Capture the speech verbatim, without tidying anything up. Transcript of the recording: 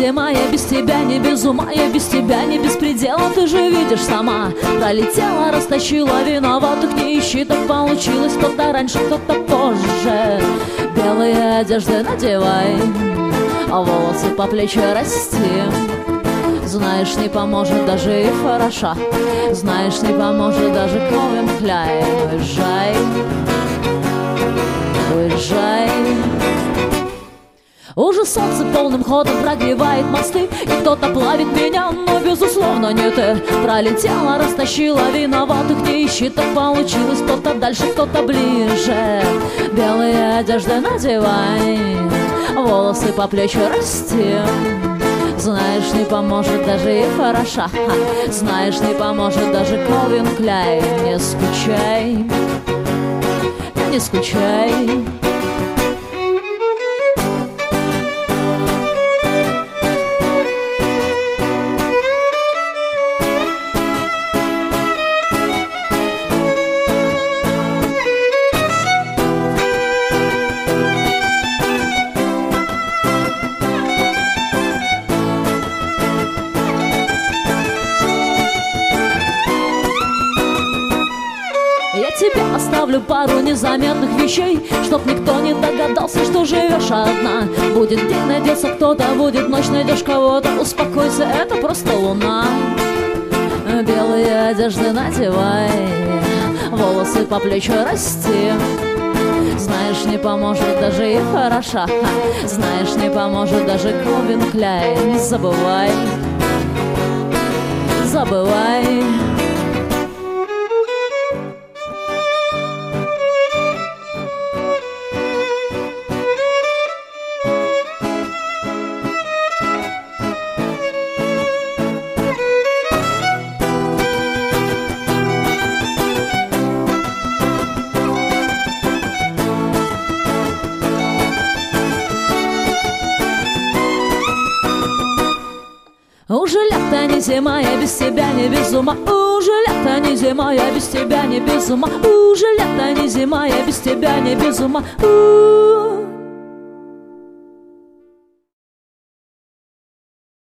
зима, я без тебя не без ума, я без тебя не без предела, ты же видишь сама. Пролетела, растащила виноватых, не ищи, так получилось, кто-то раньше, кто-то позже. Белые одежды надевай, а волосы по плечи расти. Знаешь, не поможет даже и хороша, знаешь, не поможет даже Calvin Klein. Уезжай, уезжай. Уже солнце полным ходом прогревает мосты, и кто-то плавит меня, но безусловно не ты. Пролетела, растащила виноватых, не ищи, так получилось, кто-то дальше, кто-то ближе. Белые одежды надевай, волосы по плечи расти. Знаешь, не поможет даже и хороша, знаешь, не поможет даже Calvin Klein. Не скучай, не скучай. Тебе оставлю пару незаметных вещей, чтоб никто не догадался, что живешь одна. Будет день, найдется кто-то, будет ночь, найдешь кого-то. Успокойся, это просто луна. Белые одежды надевай, волосы по плечу расти. Знаешь, не поможет даже и хороша, знаешь, не поможет даже Calvin Klein. Не забывай, забывай. Уже лето не зима, я без тебя не без ума. Уже лето не зима, я без тебя не без ума. Уже лето не зима, я без тебя не без ума.